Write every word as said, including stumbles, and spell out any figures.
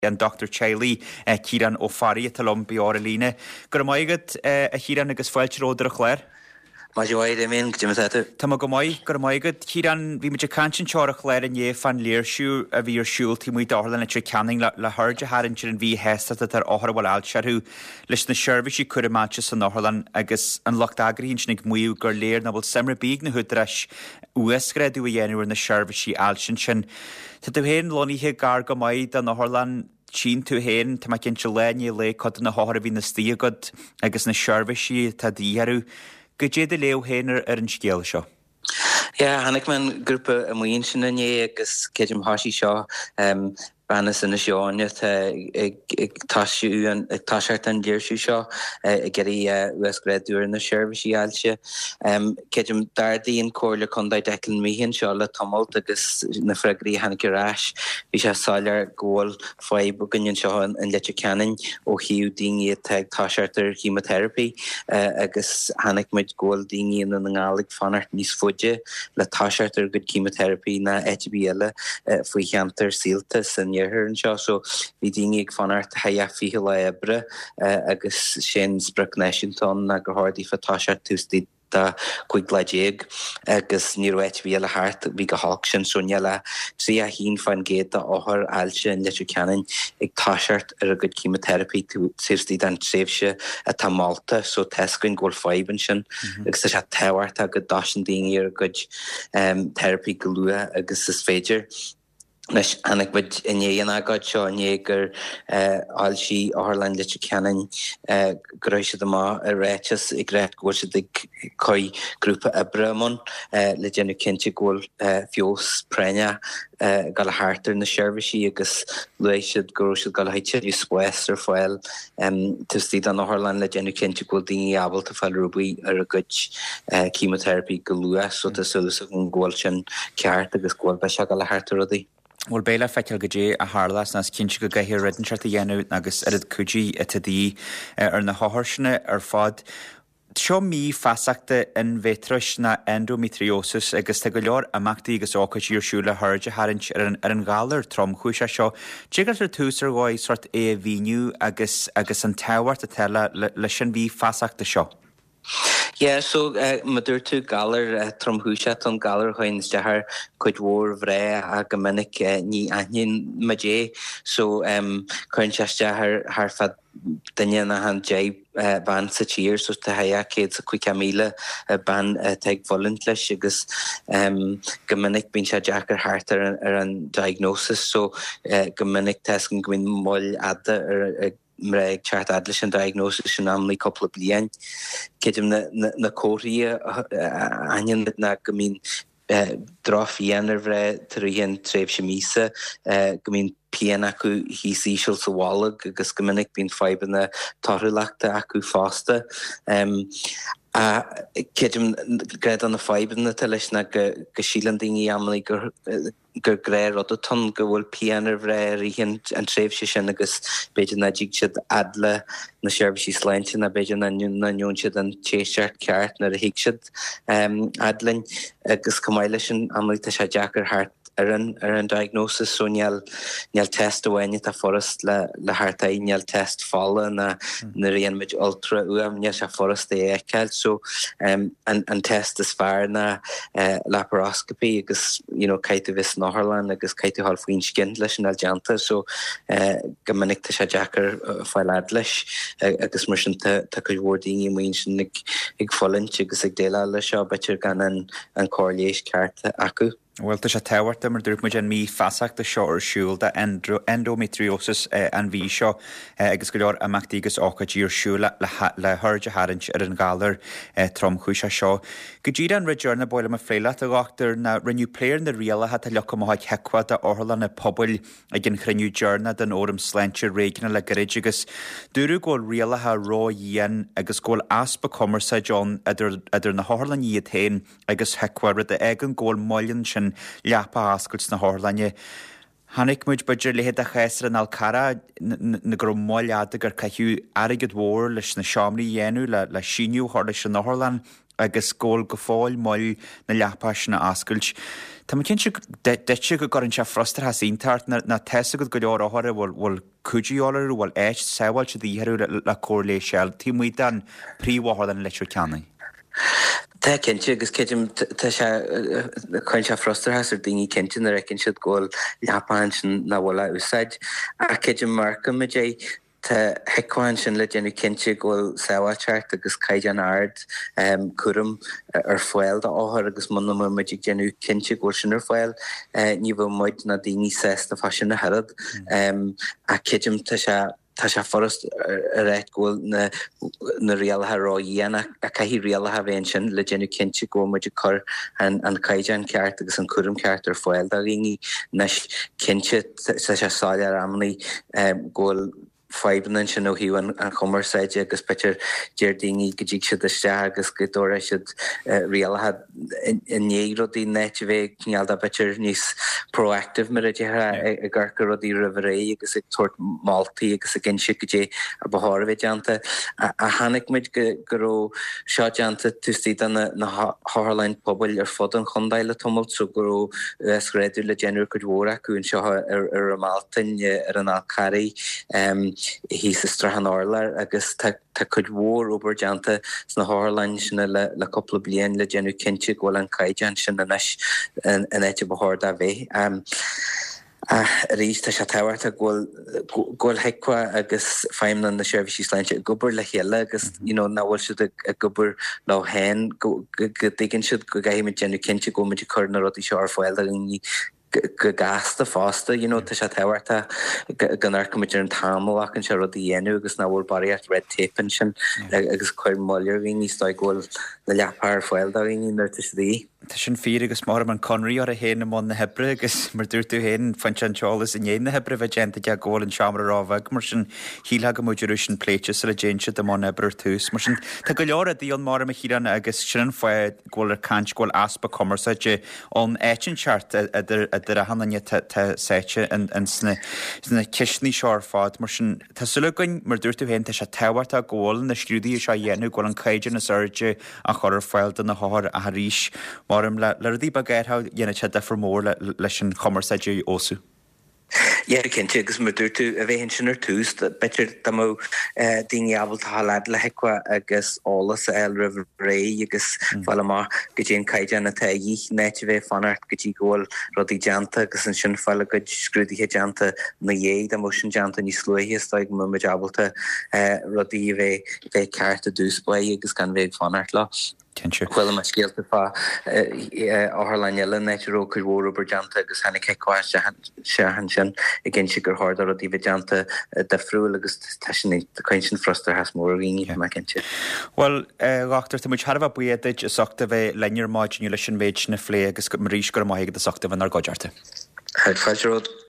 an Doctor Chailey uh, Ciaran ó Farí talom beor líne. Gur maigad uh, a Ciaran agus fáilteróidir a chléir? Má sé bhaid éimíon go tíime Tá go maid gur maigad Ciaran bhí muidir cantin teir a chléir an é fan léirsú a bhí ar siúil tí muid dála na trí canning le le thuirde harann an bhí heasta tar áthar bhil alsearú leis na seirbhísí cuiremáte san Northern agus an locht agaríonn sinnig muú gur léir na bhfuil semra bíag na hudrais uasgreadú a dhéanúir na seirbhísí alsin sin. Tá tú héan loníthe gar go maid an Northern Sin tú héin tá cin se léine le cod na háir a bhí na stíagad agus na seirbhísí tá díarú go déad a léo héanaar ar an scéal seo. Ja, hannig man grúpa a muon sin nané agus céidim hasí seo um, Banas in a seáine ag taisiú an ag taisiart an déirsú seo a geirí uasgreadúir na seirbhísí ailse. Céidim dardaíon cóirla chundaid declan míhinn seo le tomult agus na freigraí hanig arás. Bhí sé sáilear ggóil fáib gann seo an leite ceannin ó hiú daoine ag taisiart ar chemotherapy agus hanig muid ggóil daoine in an ngálaigh fanart níos fuide le taisiart ar go chemotherapy na H B eile faoi cheantar síaltas an an seo, so bhí daoine ag fanart haia fiche le ebre agus sin spracnéisiúntón na go háirdí fatáisiart tústíd tá chuig leidéag agus níor H B eile hart bhí go hálk sin so neala trí a hín fan géad a áthar ailse an leitú ceannin ag táisiart ar a go chemotherapy tírstíd an tréimhse a tá Malta, so tescuin ggóil fáiban sin agus tá sé tehhart a go dasan daoine ar go therapy go lua agus is féidir. Nes annig bud inéan agad seo iné gur áil sí áthirlein leite ceannin gréise do má a réites i gréit ggóil si ag coi grúpa Abramon le déanú cinnte ggóil fios preine gal a hartar na seirbhísí agus luéisiad goróisiad gal a haitiú squest ar fáiltustíad an áthirlein le déanú cinnte ggóil daoine abal a fáil rúbaí ar a gud chemotherapy go lua so tá sulas an ggóil sin ceart agus ggóil be se gal a hartar rudaí. Bhfuil béile feiceal go dé a hálas nas cinse go gaithir ridanseart a dhéanú agus ar cúdí a tadí ar na háthirsinna ar fád. Seo mí fasachta in bhétris na endometriosis agus te go leor amachtaí agus ácaidí ar siúla thuirde harann ar an gálar trom chúise seo. Tígar ar túsar gáid sort é bhíniu agus agus an tehhart a teile le sin bhí fasachta seo. Yeah, so uh, madur tú galar uh, tromhúsat an galar chuins dehar chuid mhór bhré a go minic uh, ní aithnín madé, so um, chuin seiste haar haar fad daine na han jay uh, ban sa tíir so tá haia céad sa chuig míle uh, ban uh, teag volint leis agus um, go minic bín se deachar hart ar, ar an diagnosis, so uh, go minic tescin gwyn moll adda ar uh, mreig chart adlis an diagnosis sin amlí couple of blian. Céidim na, na, na cóirí anion na go mín uh, drof íanar bhre tar íon tréimhse mísa uh, go mín pian acu hí síisiil sa bhálag agus go minic bín faiban na tarúlaachta acu fásta. Um, a céidim gread an na faiban na leis na go sílan daoine amlaí gur gur gréir rud atón go bhfuil pianar bhre ríon an tréimhse sin agus beidir na díg siad adla na seirbhísí sláinte na beidir na nniún siad an téisteart ceart na a hiic siad um, adlainn agus cumáile sin amlaí tá sé deachar hart ar an ar an diagnosis so neal neal test ahhaine tá forrast le le hartaí neal test fála na mm. na rion mid ultra uam neal se forrast é eiceil so um, an an test is fear na uh, laparoscopy agus you know caiite vis Northern agus caiite hall faoin skin leis an aljananta so uh, go minic tá sé deachar uh, fáil ad leis uh, agus mar sin tá go bhór daoine muoin sin ag ag follint agus ag déile le seo beitir gan an an cóirléis ceart acu. Well, tá sé tehhart mar dúirt muid an mí fasachta seo ar siúil de endometriosis uh, an bhí seo uh, agus go leor amachtaí agus ácaidí ar siúla le, le thuirde harann ar an gálar uh, trom chúise seo. Go dtíad an ridearna bóile a phléile a gáachtar na rinneú pléir na rialathe tá lecha mthaid heicvad a orthail na pobl ag an chrinniú dearna den óram sláinte réigeanna le garid agus dúrú ggóil rialathe rá dhéan agus ggóil aspa commerce John idir na háirlainn iad tain agus heicvad a ag an ggóil moilinn sin leapa ascailt na háirlainne. Hannig muid budger lehéad a chéasar an Alcara na gur móileada gur caiithú airigid mhór leis na seomraí dhéanú le le síniú thar leis an Northern agus ggóil go fáil moll na leapáis na ascailt. Tá cin deite go gorann se frostar has ítart na teasa go go leor áthir bhfuil cúdíáir bhfuil éit saohil se dtíharú le cóirlééis seall, tí mu an príomhhar an leitú ceannaí. Tá cinnte agus céidim tá se chuin se frostarthas ar daoine cinnte na recinn siad ggóil leapáin sin na bhla úsáid a céidim marca me dé Tá heicáin sin le déanú cinnte ggóil saohateart agus caiid an ard cuaram ar foiil de áthir agus muna mu muidir déanú cinnte ggóil sin ar foiil ní bh muid na daoine sesta fa sin na herad a céidim tá se Tá se forrast a réit ggóil na réalathe ráíana a caihí réalathe bhéin sin le déanú cinnte go muidir chur an caiidean ceart agus an cuaram ceart ar foiil a rií nes cinnte sa se sáile ar amnaí ggóil faibanan sin ó hiú an chumarsaide agus petir deirdaoine go dtí siad iste agus go dóra siad réalathe inné rodí net bheith cnealda petir níos proactive mar a dtithe a gcarcha rodí riveré agus ag tuairt Maltaí agus a gin si go dtí a bethir bheith deanta a hanig muid go ró seo deanta tústaí na Harlainn pobl ar fod an chundaile tumult so go ró sgréadú le déanú go dhóra acuún seo ar a Maltain ar an Alcarí hí sa strahan orlar agus tá chud mhór obair deanta sna Harlainn sinna le coppla bliain le déanú cinnte ggóil an caiidean sin in éite bethir a bheith. A rís tá se táhairt a ggóil heicá agus feimna na seirbhísí sláinte gobar le chéile agus nahfuil siad a gobar le hen go dtéigeann siad go gaimime déanú cinnte go muidir chur na rudí seo ar foiil a ní go gasta fásta, you know, tá se táhairta ganar cumidir an tamil ach an se rudí dhéanú agus na bhfuil baríart red tape sin agus chuir mollir hí níos ghil na leapar foiil a hí nuir tá dí. Tá sin fi agus mar an conraí ar a héana am na hebre agus mar dúirtú héin fan an Charles in héana hebre bheith genta de ggóil an seaamra rábhah mar sin híla go muidir sin pléite sa le dése am an hebre túús mar sin tá go leor a dtíí an mar a hían agus sin foiid ggóil ar cant ggóil aspa commerceide ón éitin seart idir a hanne séite an sna ceisní seár fád mar sin tá sulagann mar dúirtú héin tá se tehhart a ggóil na skrúdaí se dhéanú ggóil an caiidir na surge a chur foiil den na háir a ríis marm le ledí bagéirtha dhéana te defar mór leis an commerceide ósú. Iar cinnte agus mar dúirtú a bheith sin ar túús betir damó daoine abbalta hálaid le heiceá agus álas a eil rih ré agus bhil má go dtéon caiideanna ta dhí net bheith fanart go dtí ggóil rodí deanta agus an sin fáile go scrúdaithe deanta na dhéad am sin deanta ní slúthe stoig mu muid abbalta rodí bheith bheith ceart a dús buí agus gan bheith fanart lá. Chfuil me scéalta fá áthirlainile netiró chu bhór obair deanta agus hanig ceicáir se han sin i gcin si gur háda a dtíh deanta de friúil agus teisina chuin sin frostar has mór rií me cinnte. Well, gachtar tá muid Harbh buiad a soachta bheith leir máid lei sin méid na phlé agus go maríos gur maigad a soachta bhan ar goidearta. Head fáilteród.